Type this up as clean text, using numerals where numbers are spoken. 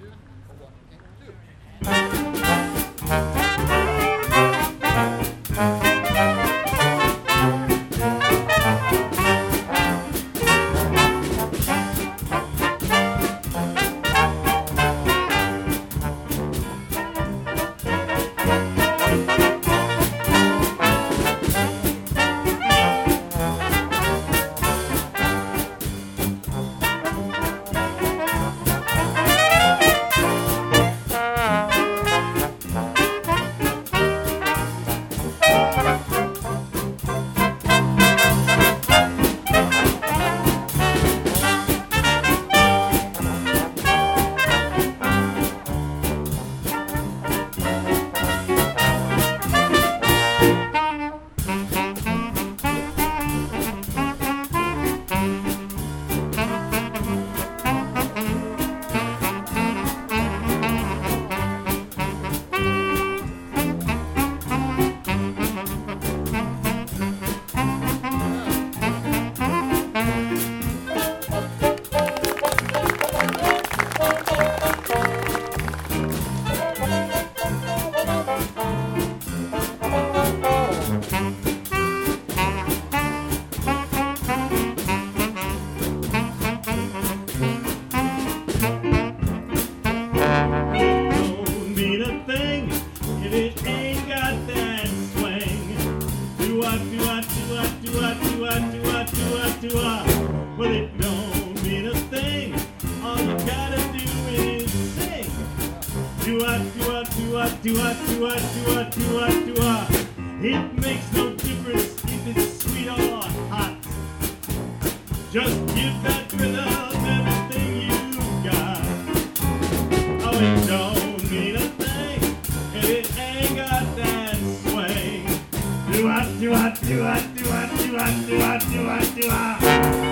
Well, it don't mean a thing. All you gotta do is sing. Do-ah, do-ah, do-ah, do-ah, do-ah, do-ah, do-ah, do-ah. It makes no difference if it's sweet or hot. Just give that rhythm everything you got. Oh, it don't mean a thing if it ain't got that swing. Do-ah, do-ah, do-ah, do-ah, do-ah, do-ah, do-ah, do-ah.